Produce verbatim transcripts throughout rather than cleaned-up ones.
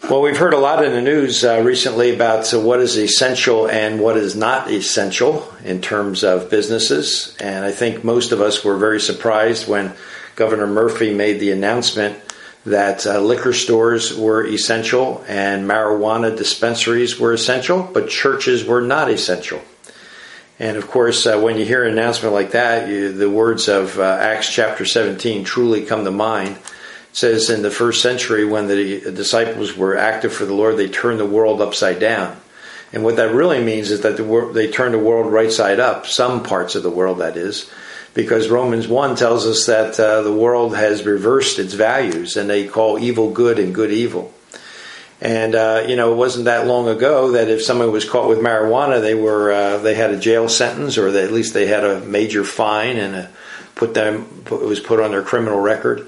Well, we've heard a lot in the news uh, recently about uh, what is essential and what is not essential in terms of businesses. And I think most of us were very surprised when Governor Murphy made the announcement that uh, liquor stores were essential and marijuana dispensaries were essential, but churches were not essential. And of course, uh, when you hear an announcement like that, you, the words of uh, Acts chapter seventeen truly come to mind. It says in the first century, when the disciples were active for the Lord, they turned the world upside down. And what that really means is that the wor- they turned the world right side up, some parts of the world, that is, because Romans one tells us that uh, the world has reversed its values, and they call evil good and good evil. And, uh, you know, it wasn't that long ago that if someone was caught with marijuana, they were uh, they had a jail sentence, or they, at least they had a major fine, and a, put them it was put on their criminal record.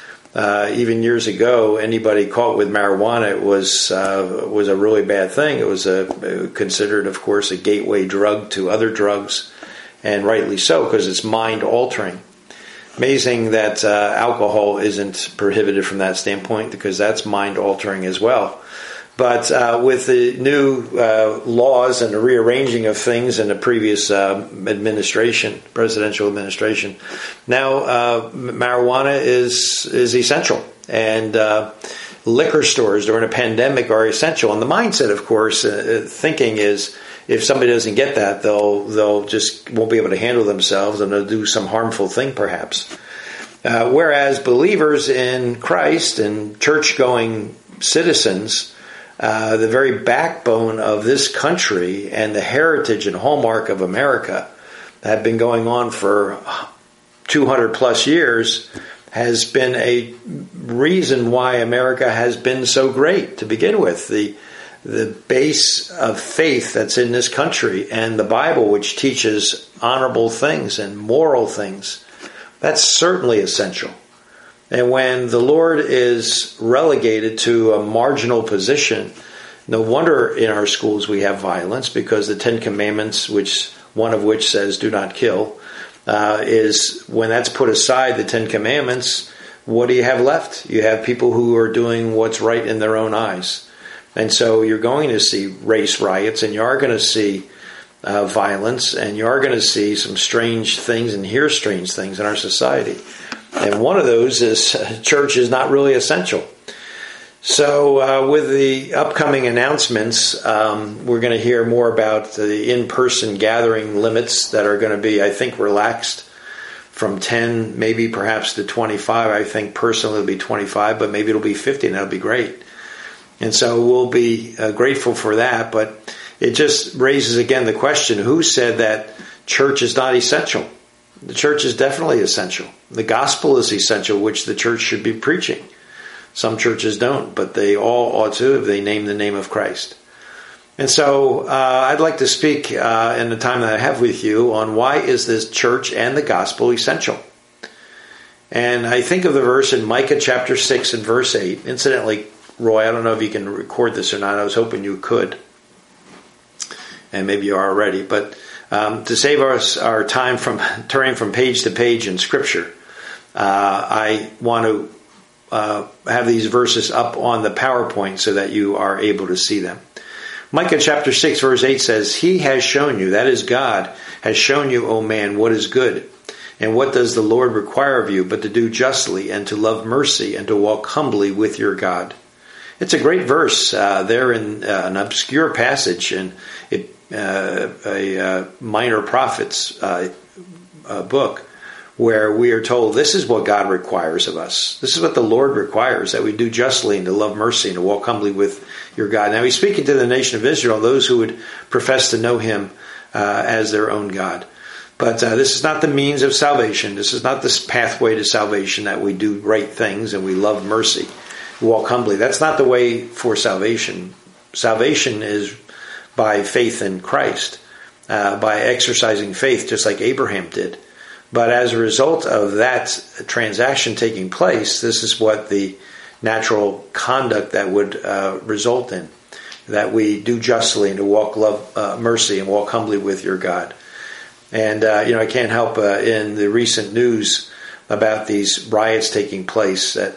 Uh, even years ago, anybody caught with marijuana was uh, was a really bad thing. It was a considered, of course, a gateway drug to other drugs, and rightly so, because it's mind altering. Amazing that uh, alcohol isn't prohibited from that standpoint, because that's mind altering as well. But uh, with the new uh, laws and the rearranging of things in the previous uh, administration, presidential administration, now uh, marijuana is is essential, and uh, liquor stores during a pandemic are essential. And the mindset, of course, uh, thinking is if somebody doesn't get that, they'll they'll just won't be able to handle themselves, and they'll do some harmful thing, perhaps. Uh, whereas believers in Christ and church-going citizens, Uh, the very backbone of this country and the heritage and hallmark of America that have been going on for two hundred plus years, has been a reason why America has been so great to begin with. The the base of faith that's in this country and the Bible, which teaches honorable things and moral things, that's certainly essential. And when the Lord is relegated to a marginal position, no wonder in our schools we have violence, because the Ten Commandments, which one of which says do not kill, uh, is when that's put aside, the Ten Commandments, what do you have left? You have people who are doing what's right in their own eyes. And so you're going to see race riots, and you are going to see uh, violence, and you are going to see some strange things and hear strange things in our society. And one of those is uh, church is not really essential. So uh, with the upcoming announcements, um, we're going to hear more about the in-person gathering limits that are going to be, I think, relaxed from ten, maybe perhaps to twenty-five. I think personally it'll be twenty-five, but maybe it'll be fifty, and that'll be great. And so we'll be uh, grateful for that. But it just raises again the question, who said that church is not essential? The church is definitely essential. The gospel is essential, which the church should be preaching. Some churches don't, but they all ought to if they name the name of Christ. And so uh, I'd like to speak uh, in the time that I have with you on why is this church and the gospel essential. And I think of the verse in Micah chapter six and verse eight. Incidentally, Roy, I don't know if you can record this or not. I was hoping you could. And maybe you are already, but Um, to save us our time from turning from page to page in Scripture, uh, I want to uh, have these verses up on the PowerPoint so that you are able to see them. Micah chapter six verse eight says, "He has shown you," that is God, "has shown you, O man, what is good. And what does the Lord require of you but to do justly and to love mercy and to walk humbly with your God." It's a great verse uh, there in uh, an obscure passage, and it Uh, a uh, minor prophets uh, uh, book, where we are told this is what God requires of us. This is what the Lord requires, that we do justly and to love mercy and to walk humbly with your God. Now he's speaking to the nation of Israel, those who would profess to know him uh, as their own God. But uh, this is not the means of salvation. This is not this pathway to salvation, that we do right things and we love mercy, walk humbly. That's not the way for salvation. Salvation is by faith in Christ, uh, by exercising faith, just like Abraham did. But as a result of that transaction taking place, this is what the natural conduct that would uh, result in, that we do justly and to walk love, uh, mercy and walk humbly with your God. And, uh, you know, I can't help uh, in the recent news about these riots taking place that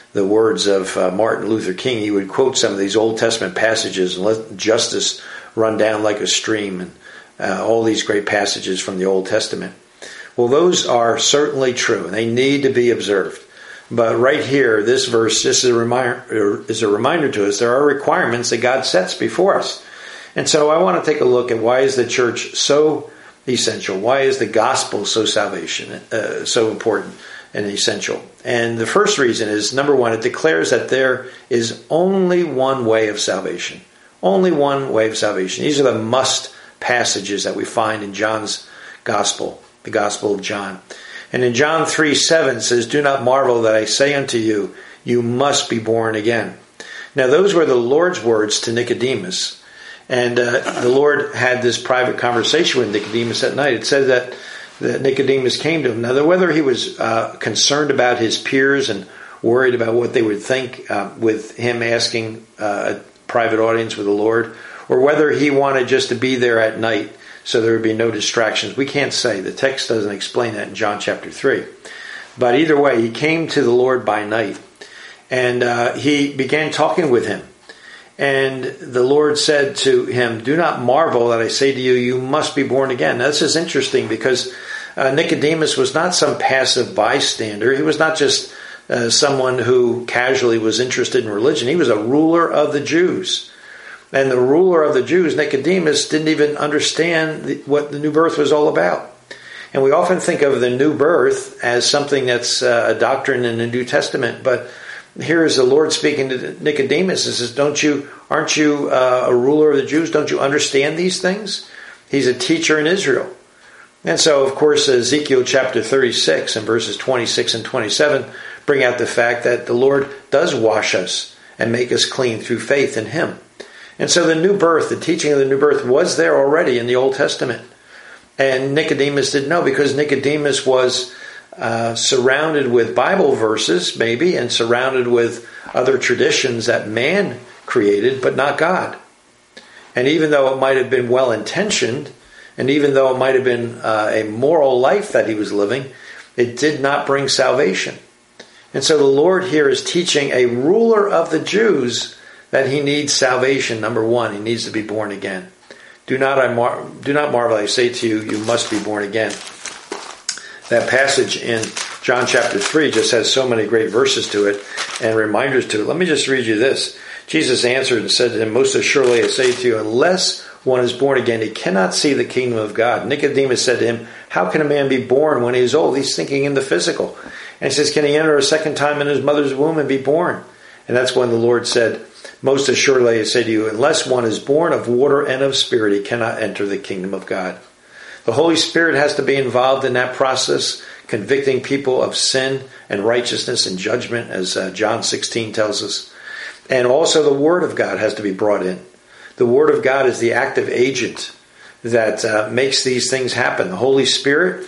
the words of uh, Martin Luther King, he would quote some of these Old Testament passages and let justice run down like a stream, and uh, all these great passages from the Old Testament. Well, those are certainly true, and they need to be observed. But right here, this verse just is a reminder, is a reminder to us there are requirements that God sets before us. And so I want to take a look at why is the church so essential? Why is the gospel so salvation, uh, so important and essential? And the first reason is, number one, it declares that there is only one way of salvation. Only one way of salvation. These are the must passages that we find in John's gospel, the Gospel of John. And in John three seven it says, "Do not marvel that I say unto you, you must be born again." Now those were the Lord's words to Nicodemus. And uh, the Lord had this private conversation with Nicodemus at night. It said that, that Nicodemus came to him. Now whether he was uh, concerned about his peers and worried about what they would think uh, with him asking uh, a private audience with the Lord, or whether he wanted just to be there at night so there would be no distractions, we can't say. The text doesn't explain that in John chapter three. But either way, he came to the Lord by night, and uh, he began talking with him. And the Lord said to him, "Do not marvel that I say to you, you must be born again." Now, this is interesting because uh, Nicodemus was not some passive bystander. He was not just uh, someone who casually was interested in religion. He was a ruler of the Jews. And the ruler of the Jews, Nicodemus, didn't even understand the, what the new birth was all about. And we often think of the new birth as something that's uh, a doctrine in the New Testament. But here is the Lord speaking to Nicodemus and says, "Don't you, aren't you uh, a ruler of the Jews? Don't you understand these things?" He's a teacher in Israel. And so, of course, Ezekiel chapter thirty-six and verses twenty-six and twenty-seven bring out the fact that the Lord does wash us and make us clean through faith in Him. And so the new birth, the teaching of the new birth was there already in the Old Testament. And Nicodemus didn't know because Nicodemus was uh, surrounded with Bible verses, maybe, and surrounded with other traditions that man created, but not God. And even though it might have been well-intentioned, and even though it might have been uh, a moral life that he was living, it did not bring salvation. And so the Lord here is teaching a ruler of the Jews that he needs salvation. Number one, he needs to be born again. Do not, I mar- do not marvel, I say to you, you must be born again. That passage in John chapter three just has so many great verses to it and reminders to it. Let me just read you this. Jesus answered and said to him, "Most assuredly I say to you, unless one is born again, he cannot see the kingdom of God." Nicodemus said to him, "How can a man be born when he is old?" He's thinking in the physical. And he says, "Can he enter a second time in his mother's womb and be born?" And that's when the Lord said, "Most assuredly I say to you, unless one is born of water and of spirit, he cannot enter the kingdom of God." The Holy Spirit has to be involved in that process, convicting people of sin and righteousness and judgment, as uh, John sixteen tells us. And also the Word of God has to be brought in. The Word of God is the active agent that uh, makes these things happen. The Holy Spirit,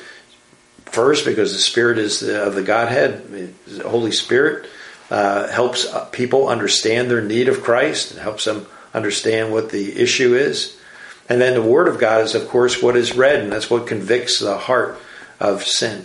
first, because the Spirit is the, of the Godhead, the Holy Spirit uh, helps people understand their need of Christ and helps them understand what the issue is. And then the Word of God is, of course, what is read, and that's what convicts the heart of sin.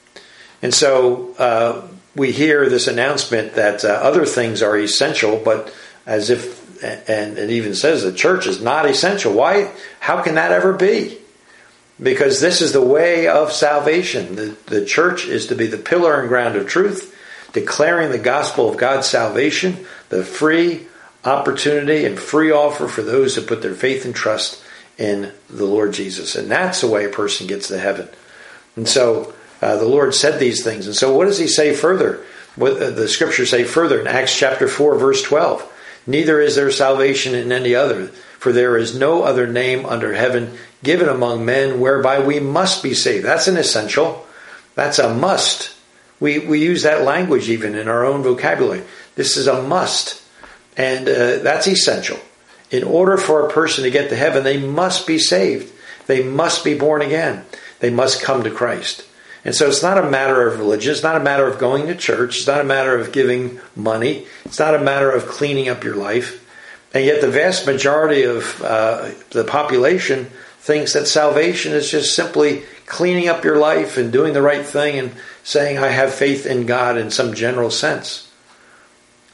And so uh, we hear this announcement that uh, other things are essential, but as if, and it even says the church is not essential. Why? How can that ever be? Because this is the way of salvation. The, the church is to be the pillar and ground of truth, declaring the gospel of God's salvation, the free opportunity and free offer for those who put their faith and trust in the Lord Jesus. And that's the way a person gets to heaven. And so uh, the Lord said these things. And so what does he say further? What uh, the scriptures say further in Acts chapter four, verse twelve. "Neither is there salvation in any other, for there is no other name under heaven given among men whereby we must be saved." That's an essential. That's a must. We, we use that language even in our own vocabulary. This is a must. And uh, that's essential. In order for a person to get to heaven, they must be saved. They must be born again. They must come to Christ. And so it's not a matter of religion. It's not a matter of going to church. It's not a matter of giving money. It's not a matter of cleaning up your life. And yet the vast majority of uh, the population thinks that salvation is just simply cleaning up your life and doing the right thing and saying, "I have faith in God" in some general sense.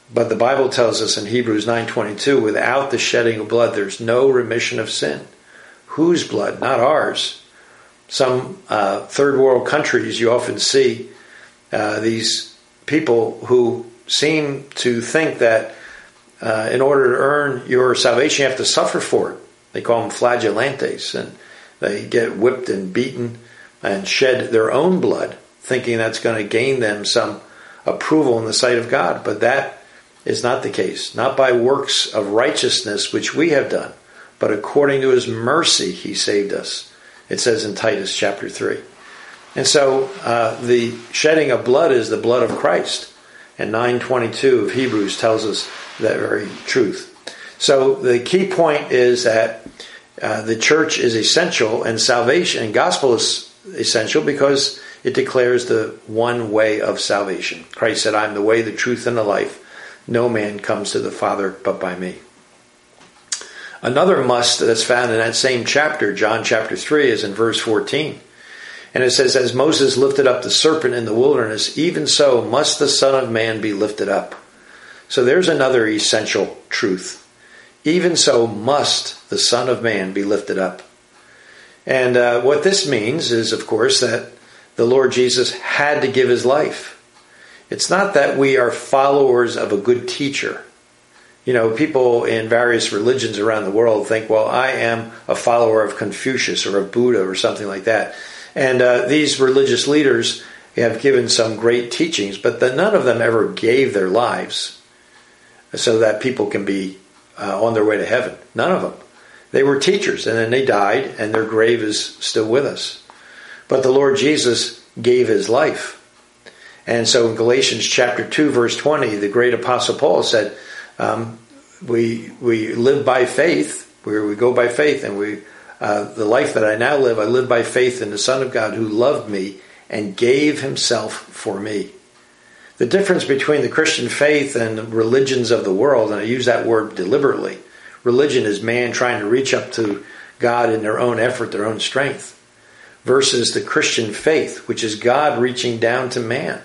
But the Bible tells us in Hebrews nine twenty-two, without the shedding of blood, there's no remission of sin. Whose blood? Not ours. Some uh, third world countries, you often see uh, these people who seem to think that uh, in order to earn your salvation, you have to suffer for it. They call them flagellantes, and they get whipped and beaten and shed their own blood, thinking that's going to gain them some approval in the sight of God. But that is not the case. Not by works of righteousness which we have done, but according to his mercy he saved us. It says in Titus chapter three. And so uh, the shedding of blood is the blood of Christ. And nine twenty-two of Hebrews tells us that very truth. So the key point is that uh, the church is essential, and salvation and gospel is essential because it declares the one way of salvation. Christ said, I am the way, the truth, and the life. No man comes to the Father but by me. Another must that's found in that same chapter, John chapter three, is in verse fourteen. And it says, as Moses lifted up the serpent in the wilderness, even so must the Son of Man be lifted up. So there's another essential truth. Even so must the Son of Man be lifted up. And uh, what this means is, of course, that the Lord Jesus had to give his life. It's not that we are followers of a good teacher. You know, people in various religions around the world think, well, I am a follower of Confucius or of Buddha or something like that. And uh, these religious leaders have given some great teachings, but the, none of them ever gave their lives so that people can be uh, on their way to heaven. None of them. They were teachers, and then they died, and their grave is still with us. But the Lord Jesus gave his life. And so in Galatians chapter two, verse twenty, the great apostle Paul said, um, we we live by faith, where we go by faith, and we uh, the life that I now live, I live by faith in the Son of God who loved me and gave himself for me. The difference between the Christian faith and religions of the world, and I use that word deliberately, religion is man trying to reach up to God in their own effort, their own strength, versus the Christian faith, which is God reaching down to man.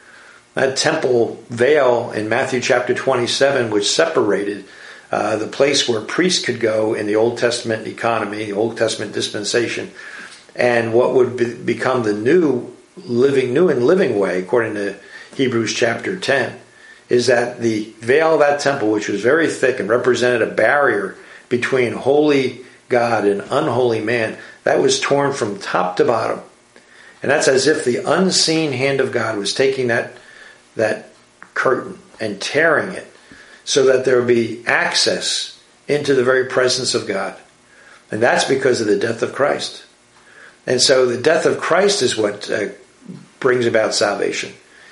That temple veil in Matthew chapter twenty-seven, which separated uh, the place where priests could go in the Old Testament economy, the Old Testament dispensation, and what would be, become the new living, new and living way, according to Hebrews chapter ten, is that the veil of that temple, which was very thick and represented a barrier between holy God and unholy man, that was torn from top to bottom. And that's as if the unseen hand of God was taking that that curtain and tearing it so that there would be access into the very presence of God. And that's because of the death of Christ. And so the death of Christ is what uh, brings about salvation.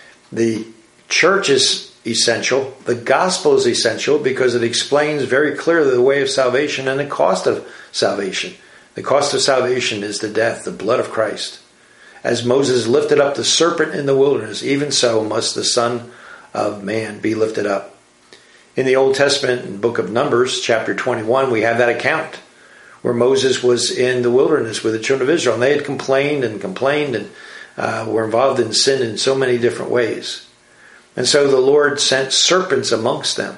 The church is essential. The gospel is essential because it explains very clearly the way of salvation and the cost of salvation. The cost of salvation is the death, the blood of Christ. As Moses lifted up the serpent in the wilderness, even so must the Son of Man be lifted up. In the Old Testament, in the book of Numbers, chapter twenty-one, we have that account where Moses was in the wilderness with the children of Israel. And they had complained and complained and uh, were involved in sin in so many different ways. And so the Lord sent serpents amongst them.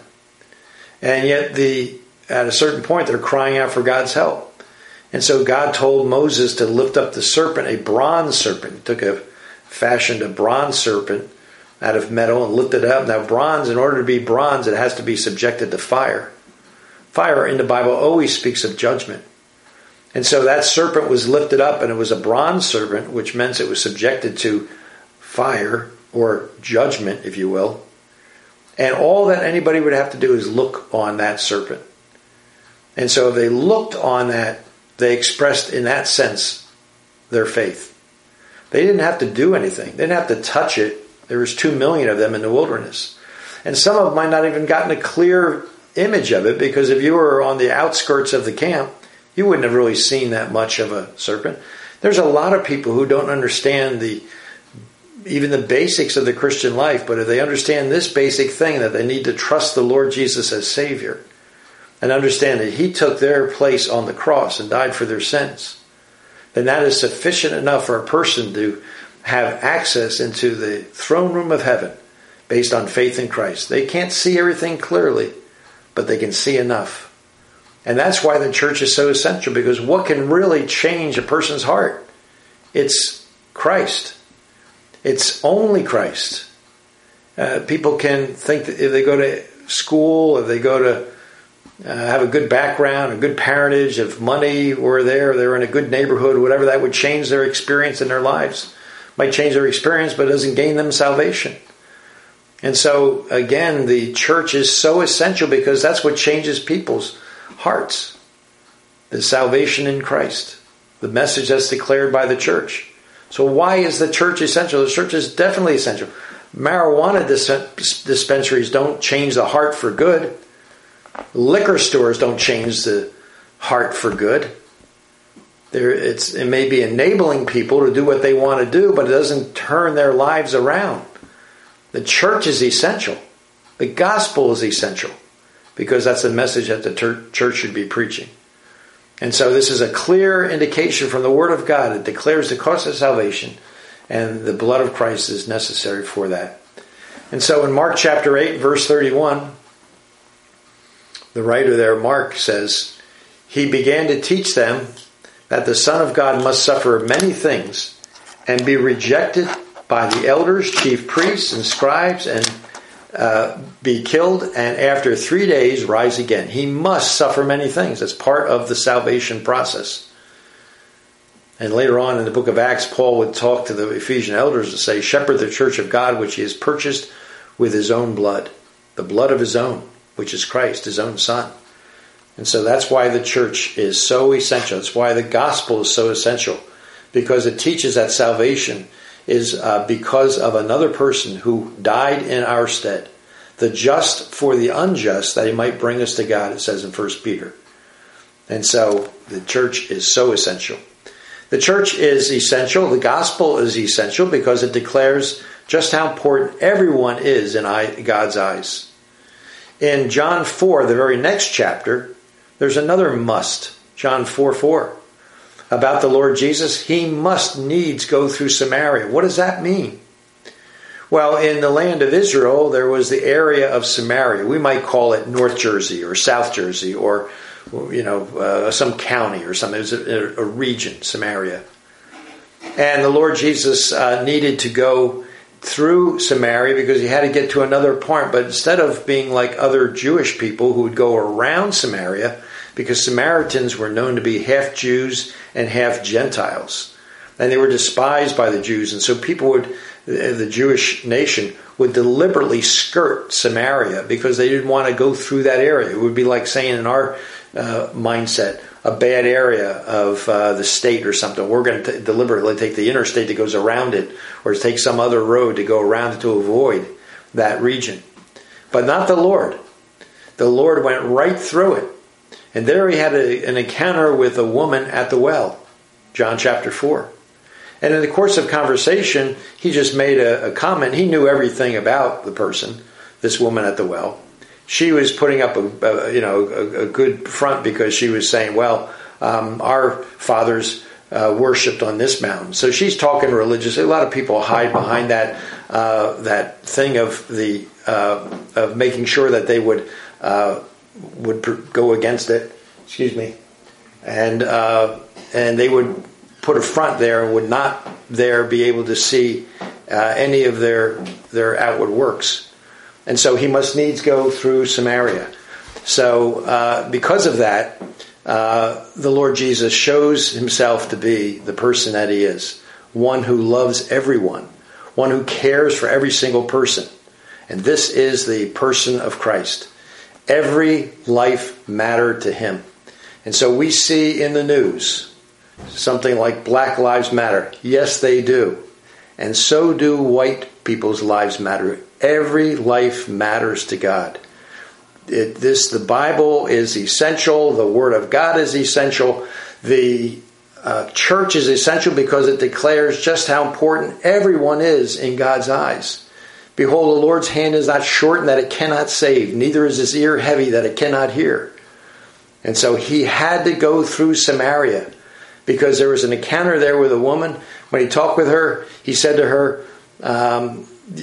And yet the at a certain point, they're crying out for God's help. And so God told Moses to lift up the serpent, a bronze serpent. He took a, fashioned a bronze serpent out of metal and lifted it up. Now bronze, in order to be bronze, it has to be subjected to fire. Fire in the Bible always speaks of judgment. And so that serpent was lifted up, and it was a bronze serpent, which meant it was subjected to fire or judgment, if you will. And all that anybody would have to do is look on that serpent. And so if they looked on that, they expressed in that sense their faith. They didn't have to do anything. They didn't have to touch it. There was two million of them in the wilderness. And some of them might not even gotten a clear image of it, because if you were on the outskirts of the camp, you wouldn't have really seen that much of a serpent. There's a lot of people who don't understand the even the basics of the Christian life, but if they understand this basic thing, that they need to trust the Lord Jesus as Savior, and understand that He took their place on the cross and died for their sins, then that is sufficient enough for a person to have access into the throne room of heaven based on faith in Christ. They can't see everything clearly, but they can see enough. And that's why the church is so essential, because what can really change a person's heart? It's Christ. It's only Christ. Uh, people can think that if they go to school, if they go to uh, have a good background, a good parentage, if money were there, they're in a good neighborhood, whatever, that would change their experience in their lives. Might change their experience, but it doesn't gain them salvation. And so, again, the church is so essential because that's what changes people's hearts. The salvation in Christ. The message that's declared by the church. So why is the church essential? The church is definitely essential. Marijuana dis- dispensaries don't change the heart for good. Liquor stores don't change the heart for good. There, it's, it may be enabling people to do what they want to do, but it doesn't turn their lives around. The church is essential. The gospel is essential because that's the message that the ter- church should be preaching. And so this is a clear indication from the Word of God. It declares the cost of salvation, and the blood of Christ is necessary for that. And so in Mark chapter eight, verse thirty-one, the writer there, Mark, says, he began to teach them that the Son of God must suffer many things and be rejected by the elders, chief priests, and scribes, and uh, be killed, and after three days rise again. He must suffer many things. That's part of the salvation process. And later on in the book of Acts, Paul would talk to the Ephesian elders and say, shepherd the church of God, which he has purchased with his own blood. The blood of his own, which is Christ, his own Son. And so that's why the church is so essential. That's why the gospel is so essential. Because it teaches that salvation is uh, because of another person who died in our stead. The just for the unjust, that he might bring us to God, it says in First Peter. And so the church is so essential. The church is essential. The gospel is essential because it declares just how important everyone is in God's eyes. In John four, the very next chapter, there's another must. John four four. About the Lord Jesus, he must needs go through Samaria. What does that mean? Well, in the land of Israel, there was the area of Samaria. We might call it North Jersey or South Jersey or, you know, uh, some county or something. It was a, a region, Samaria. And the Lord Jesus uh, needed to go through Samaria because he had to get to another part. But instead of being like other Jewish people who would go around Samaria, because Samaritans were known to be half Jews and half Gentiles. And they were despised by the Jews. And so people would, the Jewish nation, would deliberately skirt Samaria because they didn't want to go through that area. It would be like saying in our uh, mindset, a bad area of uh, the state or something. We're going to deliberately take the interstate that goes around it, or take some other road to go around it to avoid that region. But not the Lord. The Lord went right through it. And there he had a, an encounter with a woman at the well, John chapter four. And in the course of conversation, he just made a, a comment. He knew everything about the person, this woman at the well. She was putting up a, a you know a, a good front because she was saying, well, um, our fathers uh, worshipped on this mountain. So she's talking religiously. A lot of people hide behind that uh, that thing of the uh, of making sure that they would. Uh, would go against it, excuse me, and uh, and they would put a front there and would not there be able to see uh, any of their their outward works. And so he must needs go through Samaria. So uh, because of that, uh, the Lord Jesus shows himself to be the person that he is, one who loves everyone, one who cares for every single person. And this is the person of Christ. Every life mattered to him. And so we see in the news something like Black Lives Matter. Yes, they do. And so do white people's lives matter. Every life matters to God. It, this, the Bible is essential. The Word of God is essential. The uh, church is essential because it declares just how important everyone is in God's eyes. Behold, the Lord's hand is not shortened that it cannot save, neither is his ear heavy that it cannot hear. And so he had to go through Samaria because there was an encounter there with a woman. When he talked with her, he said to her, um,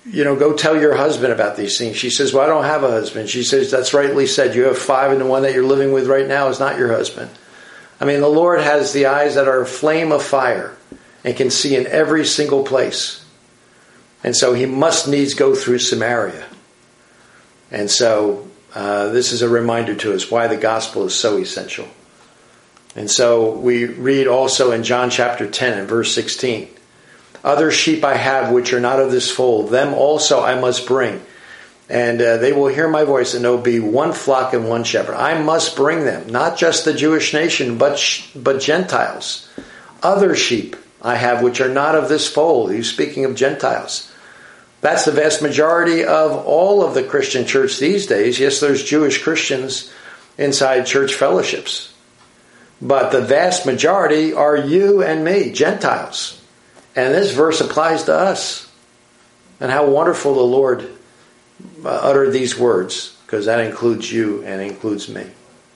you know, go tell your husband about these things. She says, well, I don't have a husband. She says, that's rightly said. You have five, and the one that you're living with right now is not your husband. I mean, the Lord has the eyes that are a flame of fire and can see in every single place. And so he must needs go through Samaria. And so uh, this is a reminder to us why the gospel is so essential. And so we read also in John chapter ten and verse sixteen, other sheep I have which are not of this fold, them also I must bring. And uh, they will hear my voice, and there will be one flock and one shepherd. I must bring them, not just the Jewish nation, but sh- but Gentiles. Other sheep I have which are not of this fold. He's speaking of Gentiles. That's the vast majority of all of the Christian church these days. Yes, there's Jewish Christians inside church fellowships. But the vast majority are you and me, Gentiles. And this verse applies to us. And how wonderful the Lord uh, uttered these words, because that includes you and includes me.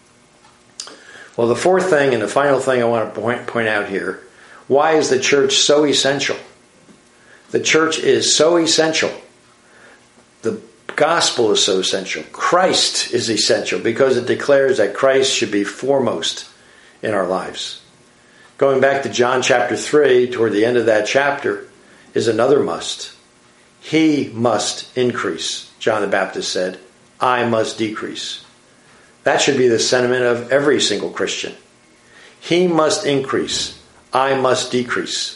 Well, the fourth thing and the final thing I want to point, point out here, why is the church so essential? The church is so essential. The gospel is so essential. Christ is essential because it declares that Christ should be foremost in our lives. Going back to John chapter three, toward the end of that chapter, is another must. He must increase, John the Baptist said. I must decrease. That should be the sentiment of every single Christian. He must increase. I must decrease.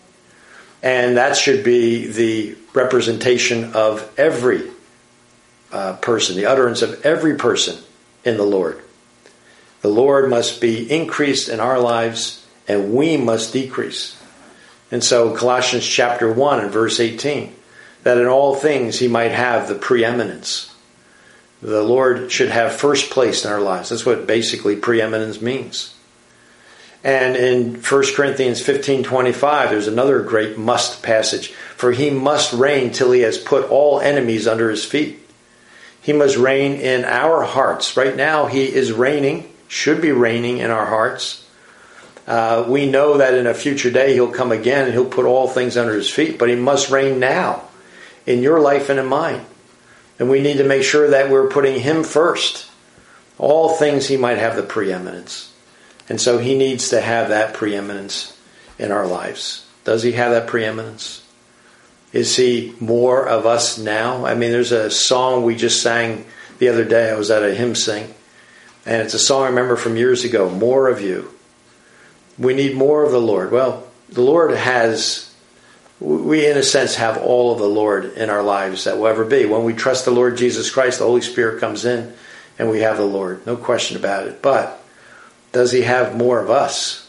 And that should be the representation of every uh, person, the utterance of every person in the Lord. The Lord must be increased in our lives, and we must decrease. And so Colossians chapter one and verse eighteen, that in all things he might have the preeminence. The Lord should have first place in our lives. That's what basically preeminence means. And in First Corinthians fifteen twenty-five, there's another great must passage. For he must reign till he has put all enemies under his feet. He must reign in our hearts. Right now he is reigning, should be reigning in our hearts. Uh, we know that in a future day he'll come again and he'll put all things under his feet. But he must reign now in your life and in mine. And we need to make sure that we're putting him first. All things he might have the preeminence. And so he needs to have that preeminence in our lives. Does he have that preeminence? Is he more of us now? I mean, there's a song we just sang the other day. I was at a hymn sing. And it's a song I remember from years ago. More of you. We need more of the Lord. Well, the Lord has, we in a sense have all of the Lord in our lives that will ever be. When we trust the Lord Jesus Christ, the Holy Spirit comes in and we have the Lord. No question about it. But does he have more of us?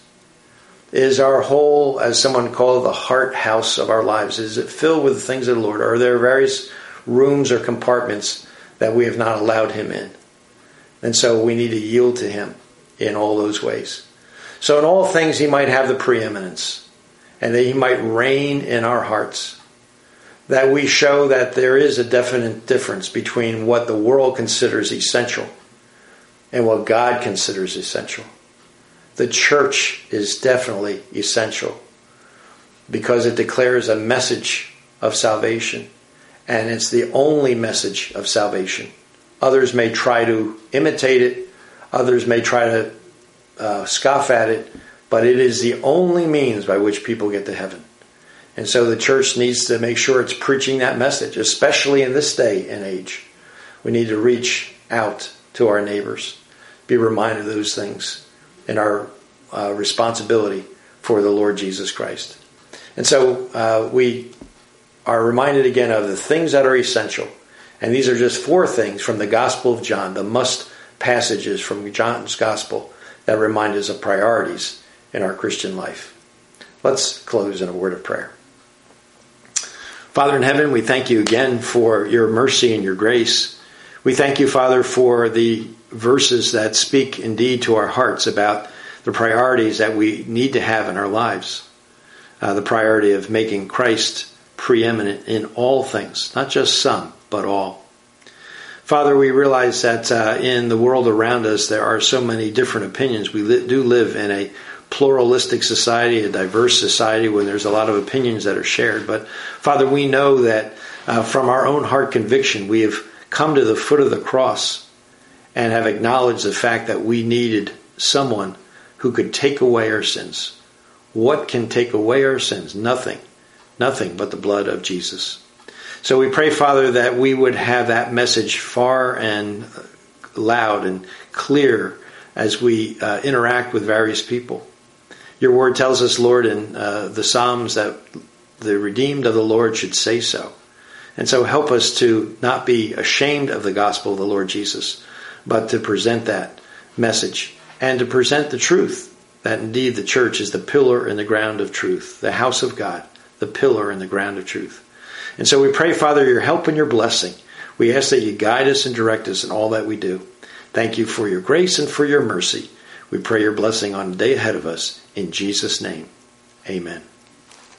Is our whole, as someone called it, the heart house of our lives, is it filled with the things of the Lord? Or are there various rooms or compartments that we have not allowed him in? And so we need to yield to him in all those ways. So in all things he might have the preeminence, and that he might reign in our hearts. That we show that there is a definite difference between what the world considers essential and what God considers essential. The church is definitely essential because it declares a message of salvation, and it's the only message of salvation. Others may try to imitate it, others may try to uh, scoff at it, but it is the only means by which people get to heaven. And so the church needs to make sure it's preaching that message, especially in this day and age. We need to reach out to our neighbors, be reminded of those things in our uh, responsibility for the Lord Jesus Christ. And so uh, we are reminded again of the things that are essential. And these are just four things from the Gospel of John, the must passages from John's Gospel that remind us of priorities in our Christian life. Let's close in a word of prayer. Father in heaven, we thank you again for your mercy and your grace. We thank you, Father, for the verses that speak indeed to our hearts about the priorities that we need to have in our lives. Uh, the priority of making Christ preeminent in all things, not just some, but all. Father, we realize that uh, in the world around us there are so many different opinions. We li- do live in a pluralistic society, a diverse society where there's a lot of opinions that are shared. But Father, we know that uh, from our own heart conviction, we have come to the foot of the cross and have acknowledged the fact that we needed someone who could take away our sins. What can take away our sins? Nothing. Nothing but the blood of Jesus. So we pray, Father, that we would have that message far and loud and clear as we uh, interact with various people. Your word tells us, Lord, in uh, the Psalms that the redeemed of the Lord should say so. And so help us to not be ashamed of the gospel of the Lord Jesus, but to present that message and to present the truth, that indeed the church is the pillar and the ground of truth, the house of God, the pillar and the ground of truth. And so we pray, Father, your help and your blessing. We ask that you guide us and direct us in all that we do. Thank you for your grace and for your mercy. We pray your blessing on the day ahead of us. In Jesus' name, amen.